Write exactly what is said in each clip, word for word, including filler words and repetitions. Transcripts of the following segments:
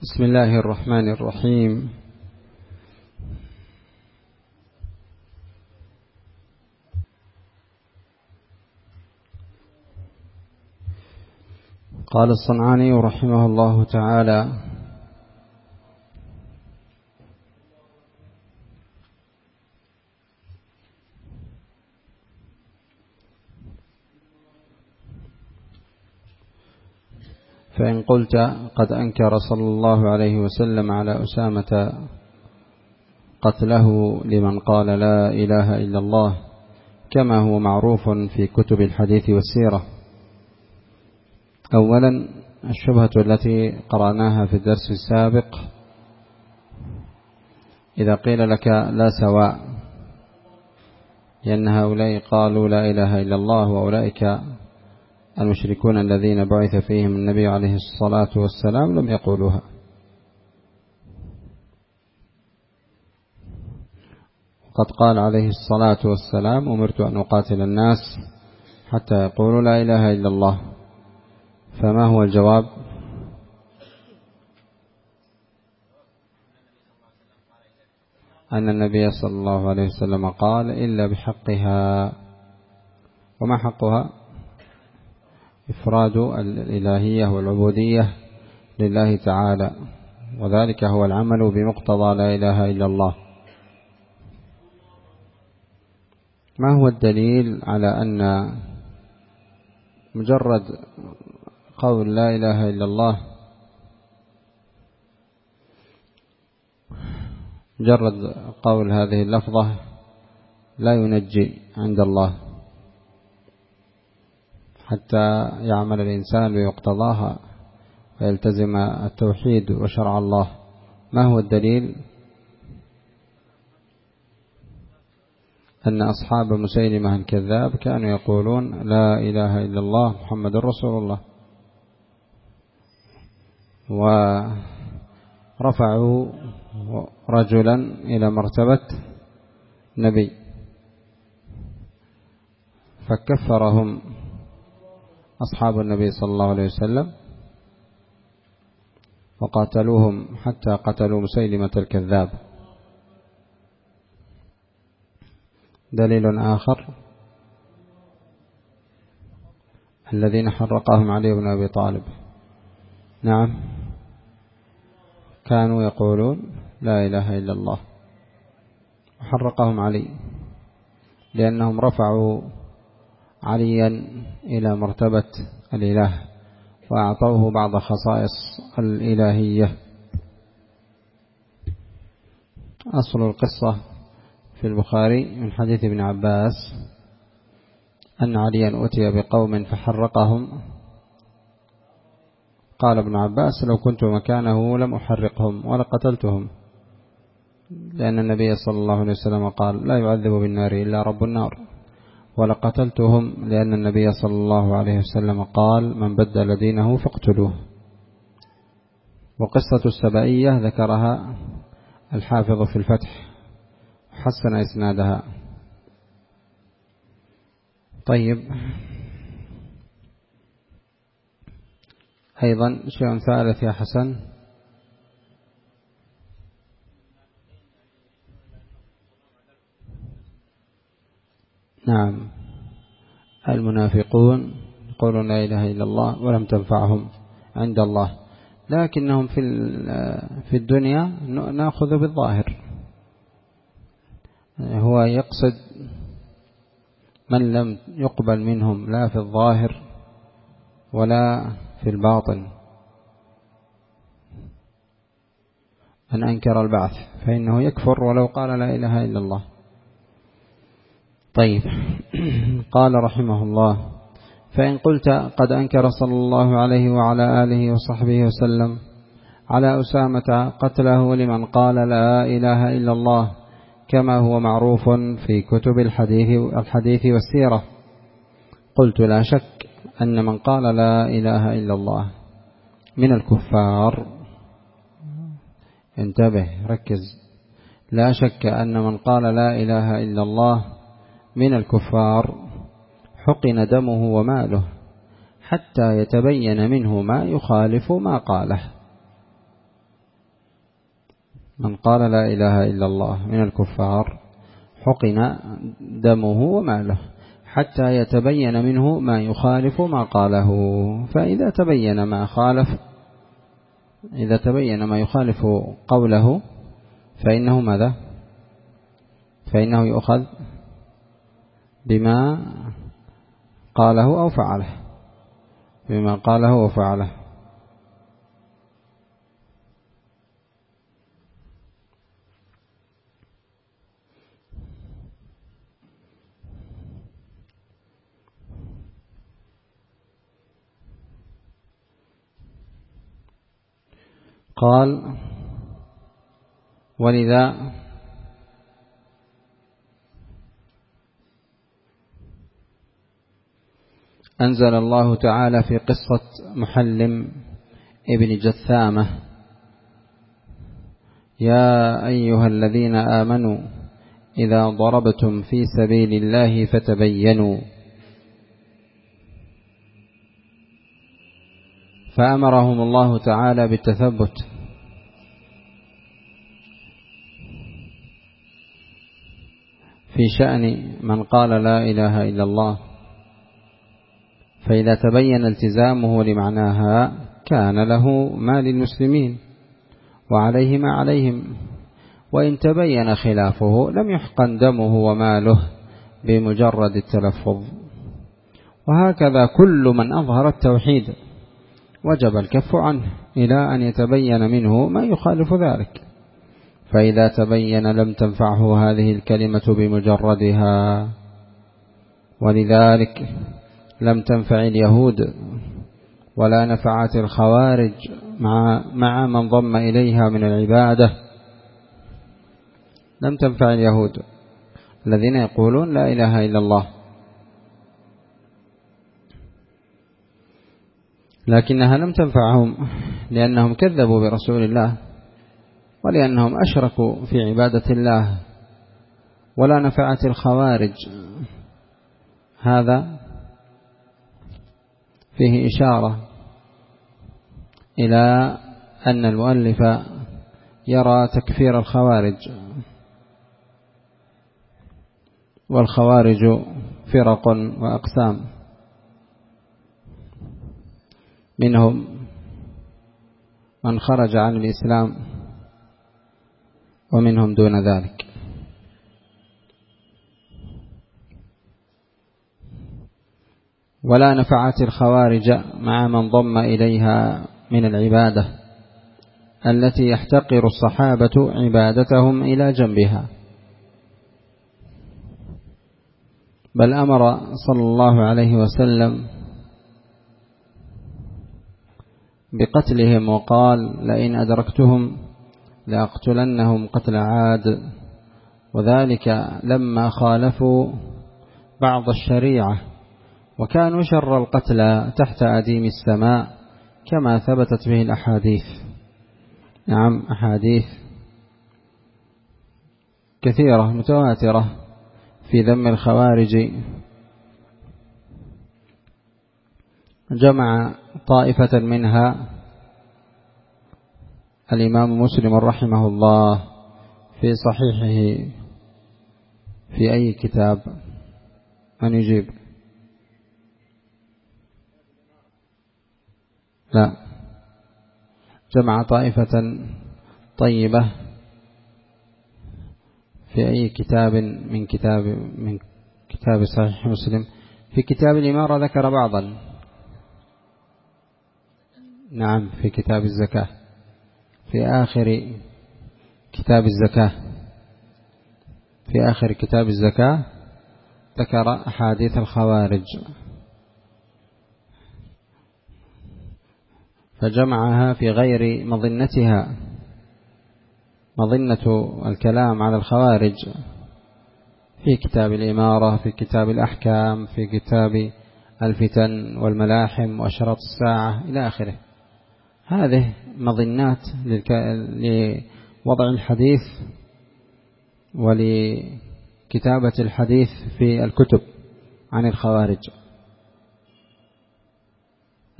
بسم الله الرحمن الرحيم. قال الصنعاني رحمه الله تعالى: فإن قلت قد أنكر صلى الله عليه وسلم على أسامة قتله لمن قال لا إله إلا الله كما هو معروف في كتب الحديث والسيرة. أولا، الشبهة التي قرأناها في الدرس السابق: إذا قيل لك لا سواء، لأن هؤلاء قالوا لا إله إلا الله وأولئك المشركون الذين بعث فيهم النبي عليه الصلاة والسلام لم يقولوها. قد قال عليه الصلاة والسلام: أمرت أن أقاتل الناس حتى يقولوا لا إله إلا الله. فما هو الجواب؟ أن النبي صلى الله عليه وسلم قال: إلا بحقها. وما حقها؟ إفراد الإلهية والعبودية لله تعالى، وذلك هو العمل بمقتضى لا إله إلا الله. ما هو الدليل على أن مجرد قول لا إله إلا الله، مجرد قول هذه اللفظة لا ينجي عند الله حتى يعمل الإنسان بمقتضاها ويلتزم التوحيد وشرع الله؟ ما هو الدليل؟ أن أصحاب مسيلمة الكذاب كانوا يقولون لا إله إلا الله محمد رسول الله، ورفعوا رجلا إلى مرتبة نبي، فكفرهم أصحاب النبي صلى الله عليه وسلم وقاتلوهم حتى قتلوا مسيلمة الكذاب. دليل آخر: الذين حرقهم علي بن أبي طالب، نعم، كانوا يقولون لا إله إلا الله، وحرقهم علي لأنهم رفعوا عليا إلى مرتبة الإله وأعطوه بعض خصائص الإلهية. أصل القصة في البخاري من حديث ابن عباس أن عليا أتي بقوم فحرقهم، قال ابن عباس: لو كنت مكانه لم أحرقهم ولا قتلتهم، لأن النبي صلى الله عليه وسلم قال: لا يعذب بالنار إلا رب النار. ولقتلتهم لأن النبي صلى الله عليه وسلم قال: من بدل دينه فاقتلوه. وقصة السبائية ذكرها الحافظ في الفتح، حسن إسنادها. طيب، أيضا شيء ثالث يا حسن: نعم، المنافقون يقولون لا إله إلا الله ولم تنفعهم عند الله، لكنهم في في الدنيا نأخذ بالظاهر. هو يقصد من لم يقبل منهم لا في الظاهر ولا في الباطن. من أنكر البعث فإنه يكفر ولو قال لا إله إلا الله. طيب، قال رحمه الله: فإن قلت قد أنكر صلى الله عليه وعلى آله وصحبه وسلم على أسامة قتله لمن قال لا إله إلا الله كما هو معروف في كتب الحديث الحديث والسيرة، قلت: لا شك أن من قال لا إله إلا الله من الكفار. انتبه، ركز. لا شك أن من قال لا إله إلا الله من الكفار حقن دمه وماله حتى يتبين منه ما يخالف ما قاله. من قال لا إله إلا الله من الكفار حقن دمه وماله حتى يتبين منه ما يخالف ما قاله. فإذا تبين ما خالف إذا تبين ما يخالف قوله فإنه ماذا؟ فإنه يؤخذ بما قاله أو فعله بما قاله وفعله. قال ولذا أنزل الله تعالى في قصة محلم ابن جثامة: يا أيها الذين آمنوا إذا ضربتم في سبيل الله فتبينوا. فأمرهم الله تعالى بالتثبت في شأن من قال لا إله إلا الله، فإذا تبين التزامه لمعناها كان له ما للمسلمين وعليه ما عليهم، وإن تبين خلافه لم يحقن دمه وماله بمجرد التلفظ. وهكذا كل من أظهر التوحيد وجب الكف عنه إلى أن يتبين منه ما يخالف ذلك، فإذا تبين لم تنفعه هذه الكلمة بمجردها. ولذلك لم تنفع اليهود ولا نفعت الخوارج مع مع من ضم إليها من العبادة. لم تنفع اليهود الذين يقولون لا إله إلا الله، لكنها لم تنفعهم لأنهم كذبوا برسول الله ولأنهم أشركوا في عبادة الله. ولا نفعت الخوارج. هذا فيه إشارة إلى أن المؤلف يرى تكفير الخوارج، والخوارج فرق وأقسام، منهم من خرج عن الإسلام ومنهم دون ذلك. ولا نفعت الخوارج مع من ضم إليها من العبادة التي يحتقر الصحابة عبادتهم إلى جنبها، بل أمر صلى الله عليه وسلم بقتلهم وقال: لئن أدركتهم لأقتلنهم قتل عاد، وذلك لما خالفوا بعض الشريعة وكانوا شر القتلى تحت أديم السماء، كما ثبتت به الأحاديث. نعم، أحاديث كثيرة متواترة في ذم الخوارج. جمع طائفة منها الإمام مسلم رحمه الله في صحيحه في أي كتاب؟ من يجيب؟ لا، جمع طائفة طيبة في أي كتاب من كتاب من كتاب صحيح مسلم؟ في كتاب الإمارة ذكر بعضا. نعم، في كتاب الزكاة، في آخر كتاب الزكاة في آخر كتاب الزكاة ذكر أحاديث الخوارج، فجمعها في غير مظنتها، مظنة الكلام على الخوارج، في كتاب الإمارة، في كتاب الأحكام، في كتاب الفتن والملاحم وأشراط الساعة إلى آخره. هذه مظنات لوضع الحديث ولكتابة الحديث في الكتب عن الخوارج،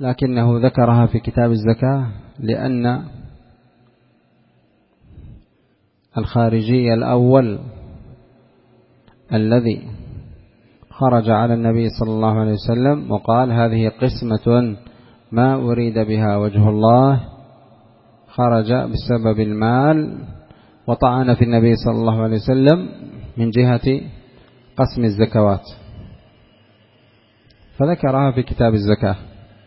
لكنه ذكرها في كتاب الزكاة لأن الخارجي الأول الذي خرج على النبي صلى الله عليه وسلم وقال هذه قسمة ما أريد بها وجه الله، خرج بسبب المال وطعن في النبي صلى الله عليه وسلم من جهة قسم الزكوات، فذكرها في كتاب الزكاة.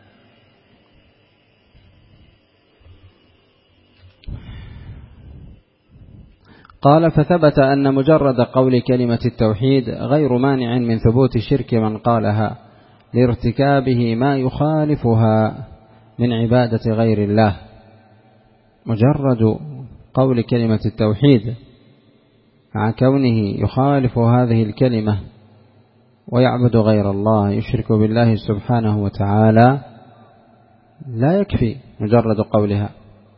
قال فثبت أن مجرد قول كلمة التوحيد غير مانع من ثبوت شرك من قالها لارتكابه ما يخالفها من عبادة غير الله. مجرد قول كلمة التوحيد مع كونه يخالف هذه الكلمة ويعبد غير الله، يشرك بالله سبحانه وتعالى، لا يكفي مجرد قولها.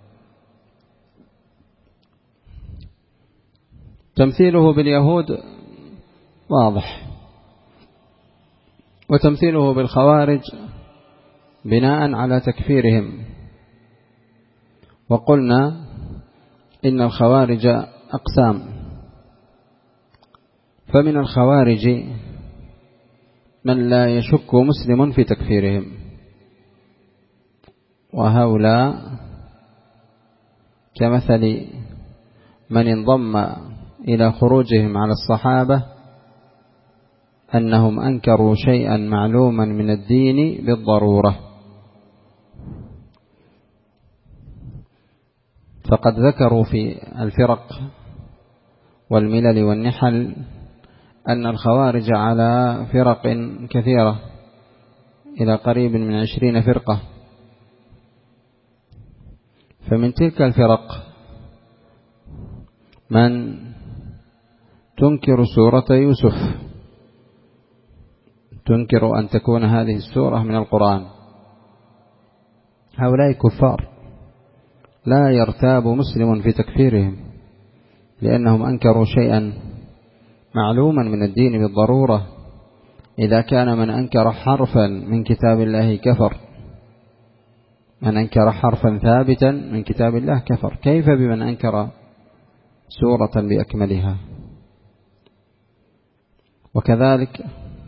تمثيله باليهود واضح، وتمثيله بالخوارج بناء على تكفيرهم. وقلنا إن الخوارج أقسام، فمن الخوارج من لا يشك مسلم في تكفيرهم، وهؤلاء كمثل من انضم إلى خروجهم على الصحابة أنهم أنكروا شيئا معلوما من الدين بالضرورة. فقد ذكروا في الفرق والملل والنحل أن الخوارج على فرق كثيرة إلى قريب من عشرين فرقة. فمن تلك الفرق من تنكر سورة يوسف، تنكر أن تكون هذه السورة من القرآن. هؤلاء كفار لا يرتاب مسلم في تكفيرهم، لأنهم أنكروا شيئا معلوما من الدين بالضرورة. إذا كان من أنكر حرفا من كتاب الله كفر، من أنكر حرفا ثابتا من كتاب الله كفر، كيف بمن أنكر سورة بأكملها؟ وكذلك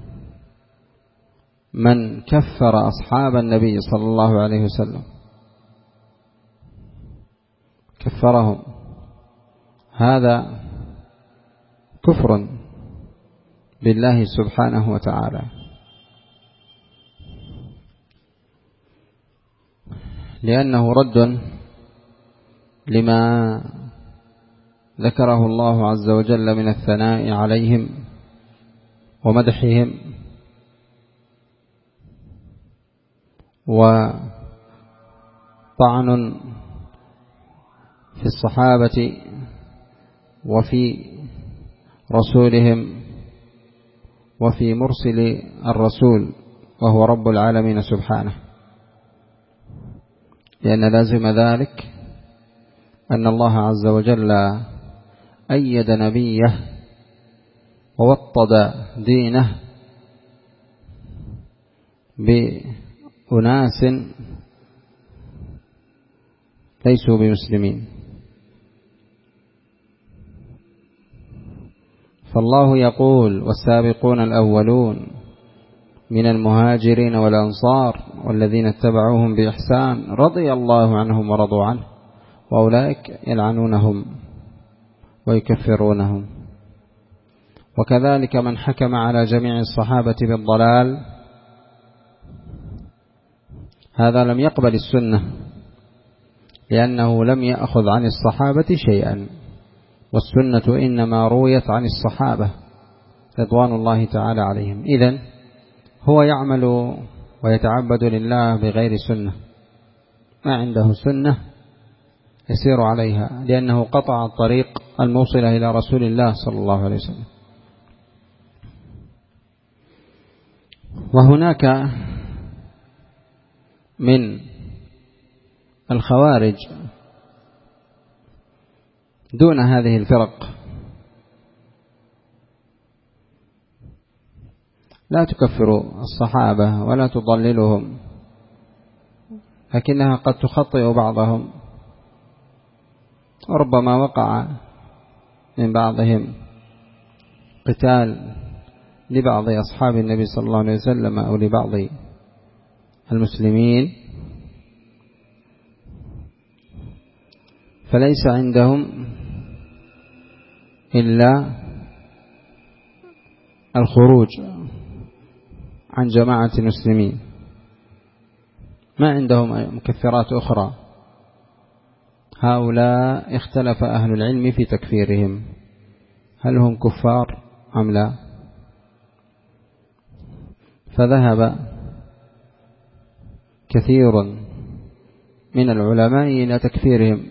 من كفر أصحاب النبي صلى الله عليه وسلم، كفرهم، هذا كفر بالله سبحانه وتعالى. لأنه رد لما ذكره الله عز وجل من الثناء عليهم ومدحهم، وطعن في الصحابة وفي رسولهم وفي مرسل الرسول وهو رب العالمين سبحانه. لأن لازم ذلك أن الله عز وجل أيد نبيه ووطد دينه بأناس ليسوا بمسلمين. فالله يقول والسابقون الأولون من المهاجرين والأنصار والذين اتبعوهم بإحسان رضي الله عنهم ورضوا عنه وأولئك يلعنونهم ويكفرونهم. وكذلك من حكم على جميع الصحابة بالضلال هذا لم يقبل السنة، لأنه لم يأخذ عن الصحابة شيئا، والسنة إنما رويت عن الصحابة رضوان الله تعالى عليهم. إذن هو يعمل ويتعبد لله بغير سنة، ما عنده سنة يسير عليها، لأنه قطع الطريق الموصلة إلى رسول الله صلى الله عليه وسلم. وهناك من الخوارج دون هذه الفرق لا تكفر الصحابة ولا تضللهم، لكنها قد تخطئ بعضهم، ربما وقع من بعضهم قتال لبعض أصحاب النبي صلى الله عليه وسلم أو لبعض المسلمين، فليس عندهم إلا الخروج عن جماعة المسلمين، ما عندهم مكفرات أخرى. هؤلاء اختلف أهل العلم في تكفيرهم، هل هم كفار أم لا؟ فذهب كثير من العلماء إلى تكفيرهم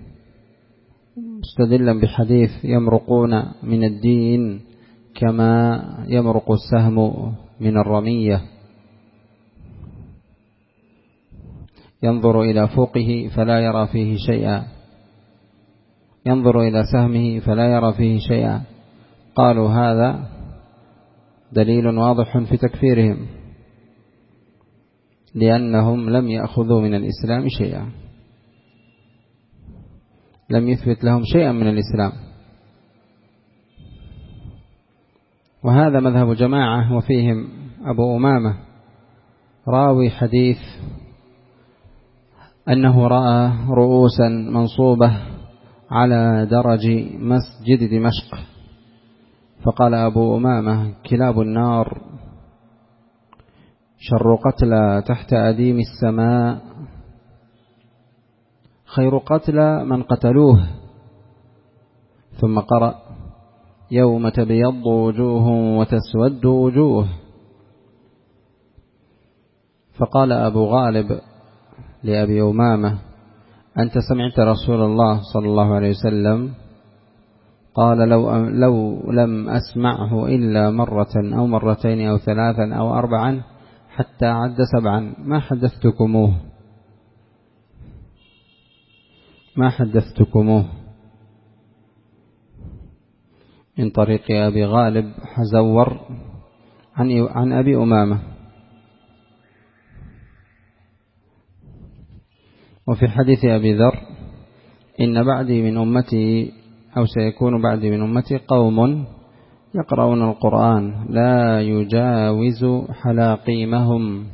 مستدلا بحديث يمرقون من الدين كما يمرق السهم من الرمية، ينظر إلى فوقه فلا يرى فيه شيئا، ينظر إلى سهمه فلا يرى فيه شيئا. قالوا هذا دليل واضح في تكفيرهم، لأنهم لم يأخذوا من الإسلام شيئا، لم يثبت لهم شيئا من الإسلام. وهذا مذهب جماعة، وفيهم أبو أمامة راوي حديث أنه رأى رؤوسا منصوبة على درج مسجد دمشق، فقال أبو أمامة كلاب النار شر قتلى تحت أديم السماء، خير قتلى من قتلوه. ثم قرأ يوم تبيض وجوه وتسود وجوه. فقال أبو غالب لأبي أمامة أنت سمعت رسول الله صلى الله عليه وسلم؟ قال لو, لو لم أسمعه إلا مرة أو مرتين أو ثلاثا أو أربعا حتى عد سبعا ما حدثتكموه ما حدثتكموه من طريق أبي غالب حزور عن, عن أبي أمامة. وفي حديث أبي ذر إن بعدي من أمتي أو سيكون بعدي من أمتي قوم يقرؤون القرآن لا يجاوز حلاقيمهم،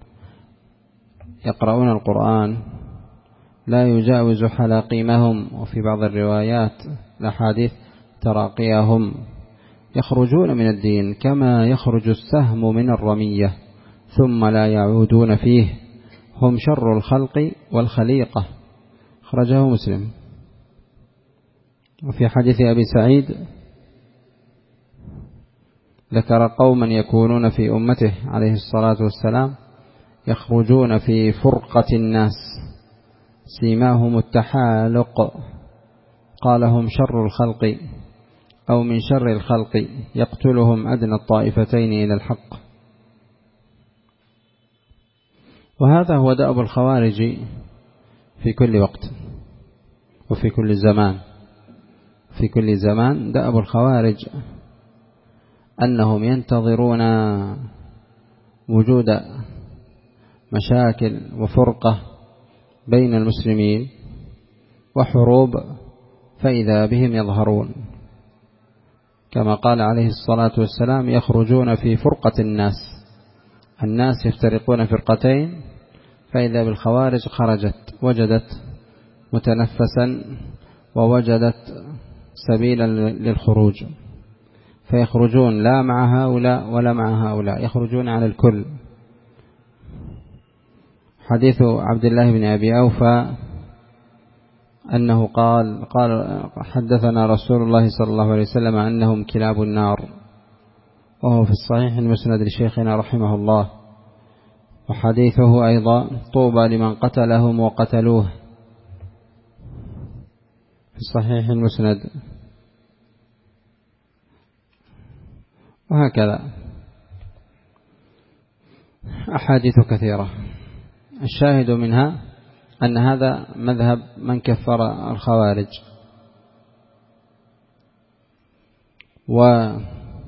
يقرؤون القرآن لا يجاوز حلاقيمهم، وفي بعض الروايات الأحاديث تراقيهم، يخرجون من الدين كما يخرج السهم من الرمية ثم لا يعودون فيه، هم شر الخلق والخليقة. خرجه مسلم. وفي حديث أبي سعيد ذكر قوما يكونون في أمته عليه الصلاة والسلام يخرجون في فرقة الناس سيماهم التحالق، قال هم شر الخلق أو من شر الخلق يقتلهم أدنى الطائفتين إلى الحق. وهذا هو دأب الخوارج في كل وقت وفي كل زمان. في كل زمان دأب الخوارج أنهم ينتظرون وجود مشاكل وفرقة بين المسلمين وحروب فإذا بهم يظهرون، كما قال عليه الصلاة والسلام يخرجون في فرقة الناس، الناس يفترقون فرقتين فإذا بالخوارج خرجت وجدت متنفسا ووجدت سبيلا للخروج، فيخرجون لا مع هؤلاء ولا مع هؤلاء، يخرجون على الكل. حديث عبد الله بن أبي أوفى أنه قال قال حدثنا رسول الله صلى الله عليه وسلم أنهم كلاب النار، وهو في الصحيح المسند لشيخنا رحمه الله. وحديثه أيضا طوبى لمن قتلهم وقتلوه في الصحيح المسند. وهكذا أحاديث كثيرة. الشاهد منها أن هذا مذهب من كفر الخوارج. وأذكر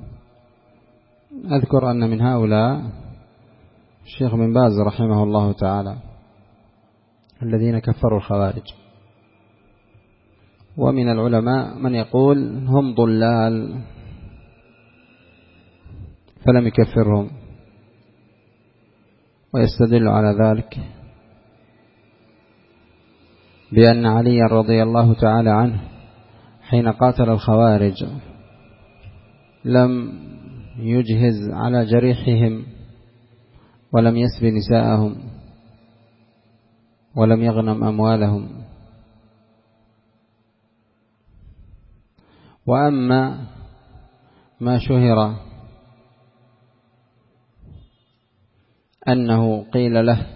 أن من هؤلاء الشيخ بن باز رحمه الله تعالى الذين كفروا الخوارج. ومن العلماء من يقول هم ضلال فلم يكفرهم، ويستدل على ذلك بأن علي رضي الله تعالى عنه حين قاتل الخوارج لم يجهز على جريحهم ولم يسب نساءهم ولم يغنم أموالهم. وأما ما شهر أنه قيل له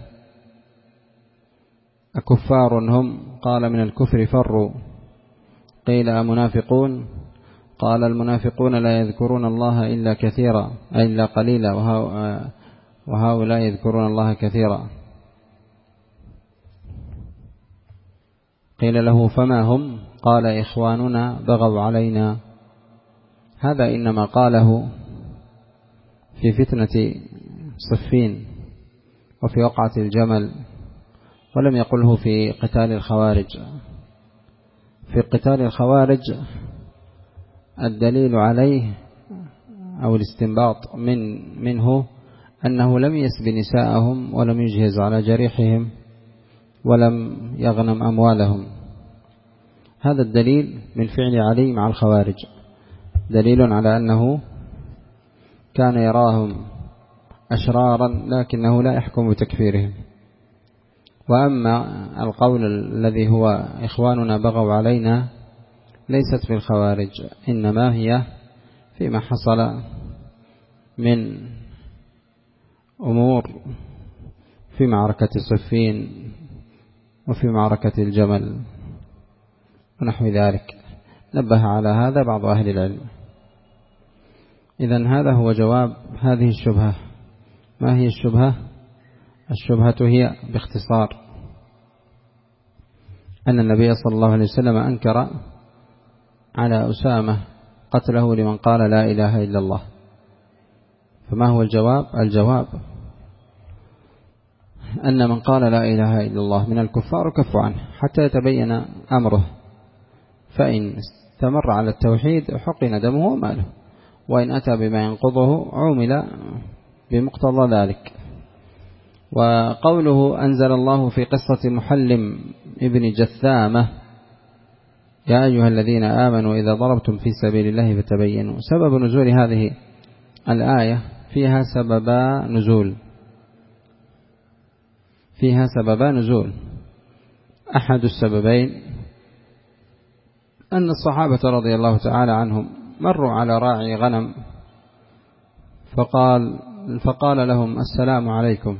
أكفار هم؟ قال من الكفر فروا. قيل أمنافقون؟ قال المنافقون لا يذكرون الله إلا كثيرا إلا قليلا وهؤلاء يذكرون الله كثيرا. قيل له فما هم؟ قال إخواننا بغوا علينا. هذا إنما قاله في فتنة صفين وفي وقعة الجمل، ولم يقله في قتال الخوارج. في قتال الخوارج الدليل عليه أو الاستنباط من منه أنه لم يسب نساءهم ولم يجهز على جريحهم ولم يغنم أموالهم. هذا الدليل من فعل علي مع الخوارج دليل على أنه كان يراهم أشرارا لكنه لا يحكم بتكفيرهم. وأما القول الذي هو إخواننا بغوا علينا ليست في الخوارج، إنما هي فيما حصل من أمور في معركة صفين وفي معركة الجمل ونحو ذلك. نبه على هذا بعض أهل العلم. إذن هذا هو جواب هذه الشبهة. ما هي الشبهة؟ الشبهة هي باختصار أن النبي صلى الله عليه وسلم أنكر على أسامة قتله لمن قال لا إله إلا الله. فما هو الجواب؟ الجواب أن من قال لا إله إلا الله من الكفار كف عنه حتى يتبين أمره، فإن استمر على التوحيد حقن دمه وماله، وإن أتى بما ينقضه عومل بمقتضى ذلك. وقوله أنزل الله في قصة محلم ابن جثامة يا أيها الذين آمنوا إذا ضربتم في سبيل الله فتبينوا. سبب نزول هذه الآية فيها سببا نزول فيها سببا نزول أحد السببين أن الصحابة رضي الله تعالى عنهم مروا على راعي غنم فقال فقال لهم السلام عليكم،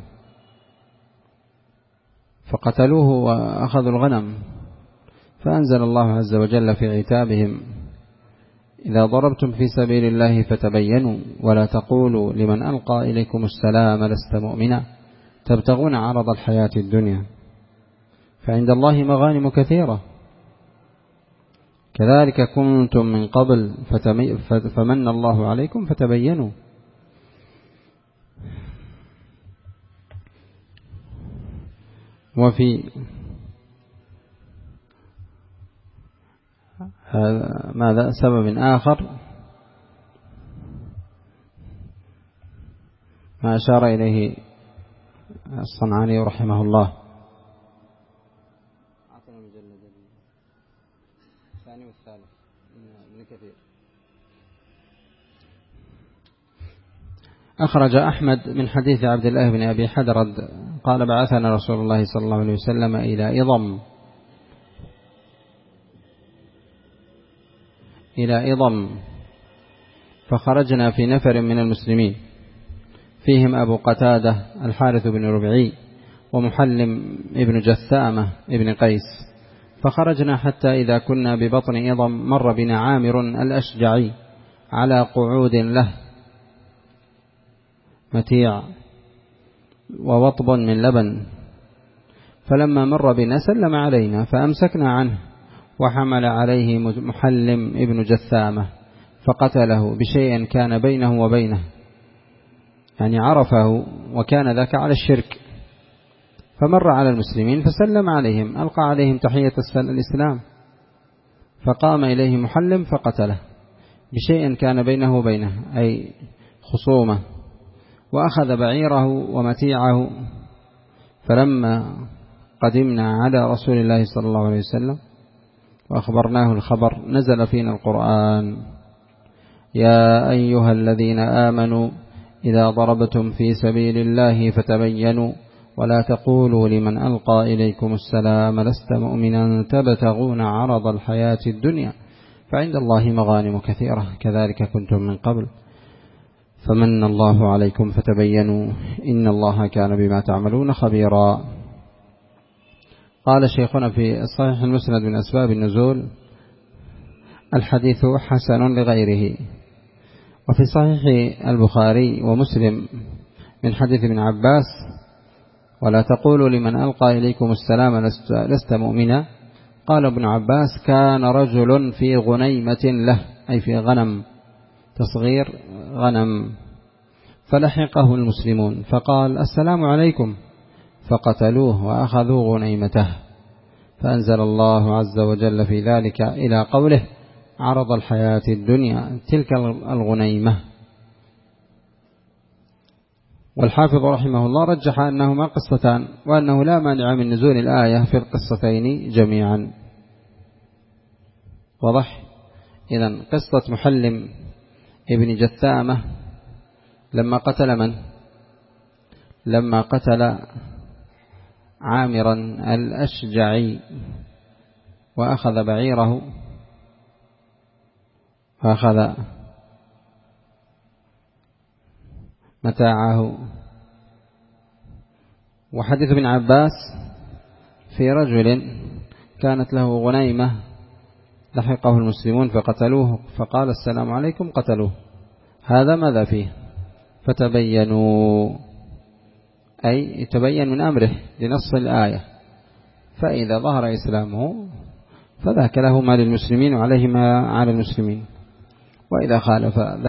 فقتلوه وأخذوا الغنم، فأنزل الله عز وجل في عتابهم إذا ضربتم في سبيل الله فتبينوا ولا تقولوا لمن ألقى إليكم السلام لست مؤمنا تبتغون عرض الحياة الدنيا فعند الله مغانم كثيرة كذلك كنتم من قبل فمن الله عليكم فتبينوا. وفي ماذا سبب آخر ما أشار إليه الصنعاني رحمه الله. الثاني والثالث من كثير. أخرج أحمد من حديث عبد الله بن أبي حدرد قال بعثنا رسول الله صلى الله عليه وسلم إلى إضم إلى إضم فخرجنا في نفر من المسلمين فيهم أبو قتادة الحارث بن ربعي ومحلم ابن جثامة ابن قيس، فخرجنا حتى إذا كنا ببطن إضم مر بنا عامر الأشجعي على قعود له متيع ووطب من لبن، فلما مر بنا سلم علينا فأمسكنا عنه وحمل عليه محلم ابن جثامة فقتله بشيء كان بينه وبينه، يعني عرفه وكان ذاك على الشرك، فمر على المسلمين فسلم عليهم ألقى عليهم تحية الإسلام فقام إليه محلم فقتله بشيء كان بينه وبينه، أي خصومة، وأخذ بعيره ومتيعه. فلما قدمنا على رسول الله صلى الله عليه وسلم وأخبرناه الخبر نزل فينا القرآن: يا أيها الذين آمنوا إذا ضربتم في سبيل الله فتبينوا ولا تقولوا لمن ألقى إليكم السلام لست مؤمنا تبتغون عرض الحياة الدنيا فعند الله مغانم كثيرة كذلك كنتم من قبل فمن الله عليكم فتبينوا إن الله كان بما تعملون خبيرا. قال شيخنا في الصحيح المسند من أسباب النزول: الحديث حسن لغيره. وفي صحيح البخاري ومسلم من حديث ابن عباس: ولا تقولوا لمن ألقى إليكم السلام لست, لست مؤمنا. قال ابن عباس: كان رجل في غنيمة له، أي في غنم، تصغير غنم، فلحقه المسلمون فقال: السلام عليكم، فقتلوه وأخذوا غنيمته، فأنزل الله عز وجل في ذلك إلى قوله: عرض الحياة الدنيا تلك الغنيمة. والحافظ رحمه الله رجح أنهما قصتان، وأنه لا مانع من نزول الآية في القصتين جميعا. واضح؟ إذن قصة محلم ابن جثامة لما قتل من؟ لما قتل عامرا الأشجعي وأخذ بعيره وأخذ متاعه. وحديث ابن عباس في رجل كانت له غنيمة لحقه المسلمون فقتلوه فقال: السلام عليكم، قتلوه. هذا ماذا فيه؟ فتبينوا، أي يتبين من أمره لنص الآية، فإذا ظهر إسلامه فذاك له ما للمسلمين وعليه ما على المسلمين، وإذا خالف